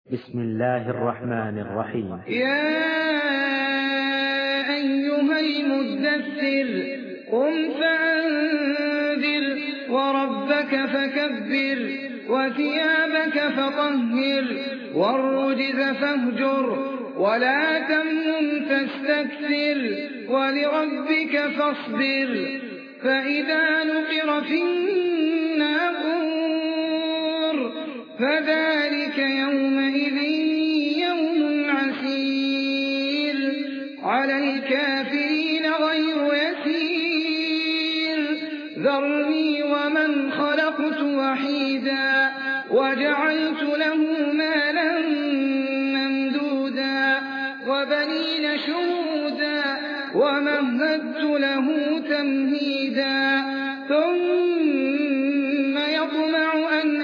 بسم الله الرحمن الرحيم. يا أيها المدثر قم فأنذر وربك فكبر وثيابك فطهر والرجز فاهجر ولا تمنن تستكثر ولربك فاصبر فإذا نقر في الناقور فذلك يومئذ يوم عسير على الكافرين غير يسير ذرني ومن خلقت وحيدا وجعلت له مالا ممدودا وبنين شهودا ومهدت له تمهيدا ثم يطمع أن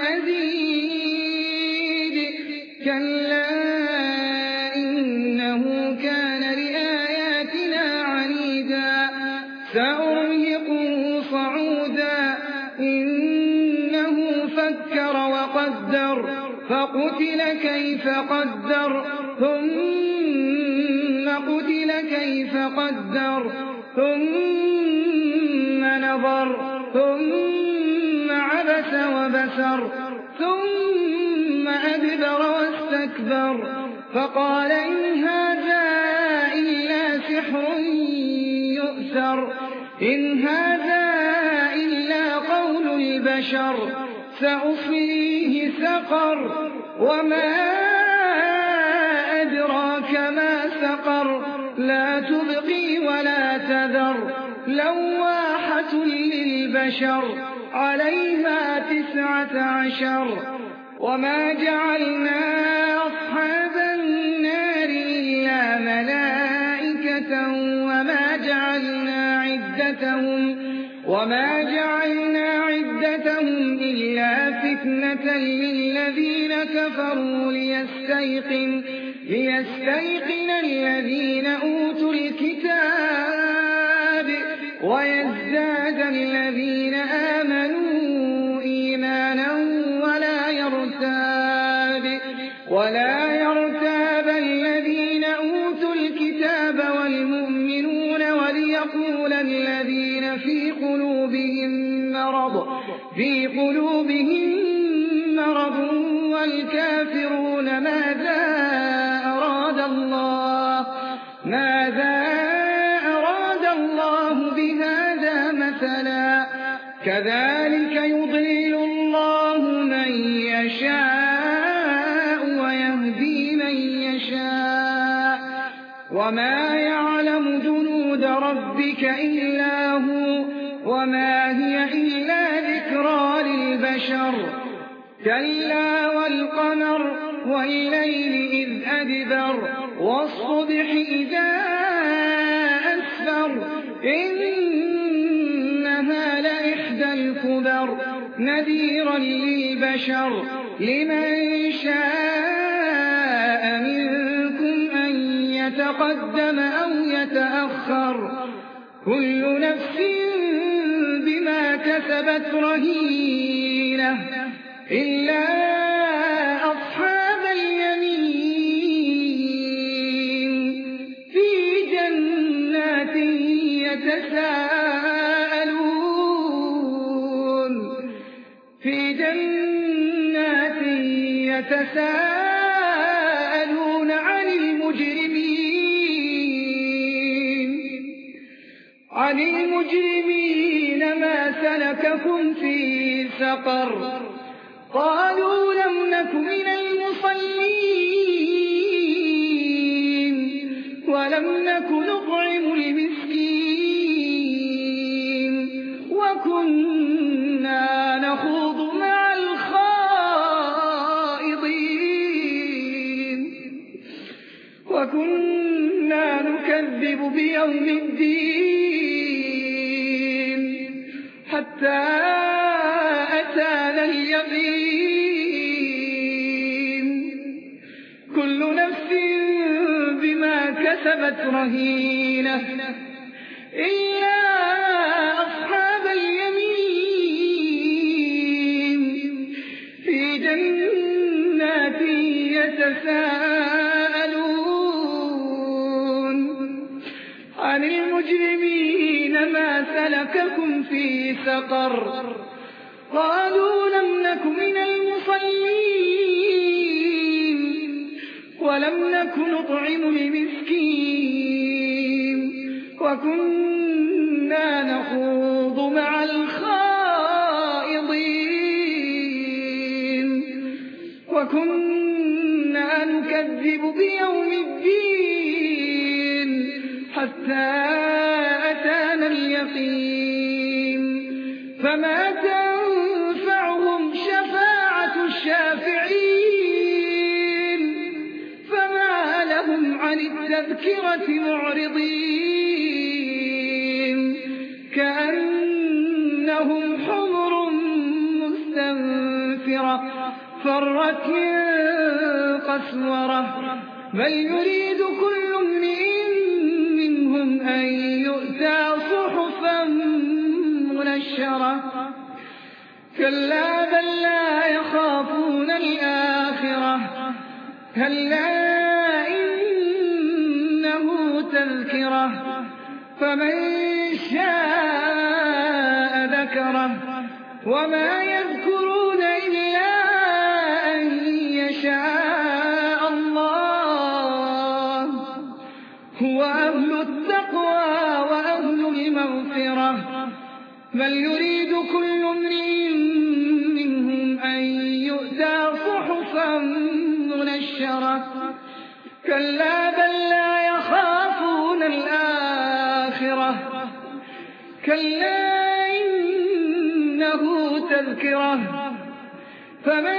أزيد كلا إنه كان لآياتنا عنيدا سأرهقه صعودا إنه فكر وقدر فقتل كيف قدر ثم قتل كيف قدر ثم نظر ثم عبس وبسر ثم أدبر واستكبر فقال إن هذا إلا سحر يؤثر إن هذا إلا قول البشر سأصليه سقر وما أدراك ما سقر لا تبقي ولا تذر لواحة للبشر عليها 19 وما جعلنا أصحاب النار إلا ملائكة وما جعلنا عدتهم إلا فتنة للذين كفروا ليستيقن الذين أوتوا الكتاب ويزداد الذين آمنوا إيمانا ولا يرتاب الذين أوتوا الكتاب والمؤمنون وليقول الذين في قلوبهم مرض والكافرون ماذا أراد الله بهذا مثلا كذلك يضل الله من يشاء ويهدي من يشاء وما يعلم جنود ربك إلا هو وما هي إلا ذكرى للبشر كلا والقمر والليل إذ أدبر والصبح إذا أسفر إنها لإحدى الكبر نذيرا للبشر لمن شاء منكم أن يتقدم أو يتأخر كل نفس بما كسبت رهينة إلا أصحاب اليمين في جنات يتساءلون عن المجرمين ما سلككم في سقر قالوا لم نك من المصلين ولم نك نطعم المسكين وكنا نخوض مع الخائضين وكنا نكذب بيوم الدين حتى أتانا اليقين كل نفس بما كسبت رهينة إلا أصحاب اليمين في جنات يتساءلون عن المجرمين ما سلككم في سقر قالوا لم نك من المصلين ولم نك نطعم المسكين وكنا نخوض مع الخائضين وكنا نكذب بيوم الدين حتى أتانا اليقين فما تنفعهم شفاعة الشافعين فما لهم عن التذكرة معرضين كأنهم حمر مستنفرة فرت من قسورة بل يريد كل امرئ منهم أن يؤتى صحفا منشرة كلا بل لا يخافون الآخرة كلا إنه تذكرة فمن شاء ذكره وما يذكرون إلا أن يشاء الله هو أهل التقوى وأهل المغفرة بل يريد كل امرئ منهم أن يؤتى صحفا منشرة كلا بل لا يخافون الآخرة كلا إنه تذكرة فمن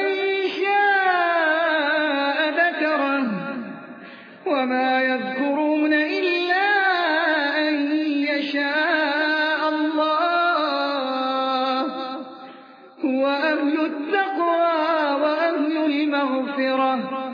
شاء ذكره وما يذكرون إلا أن يشاء الله هو أهل التقوى وأهل المغفرة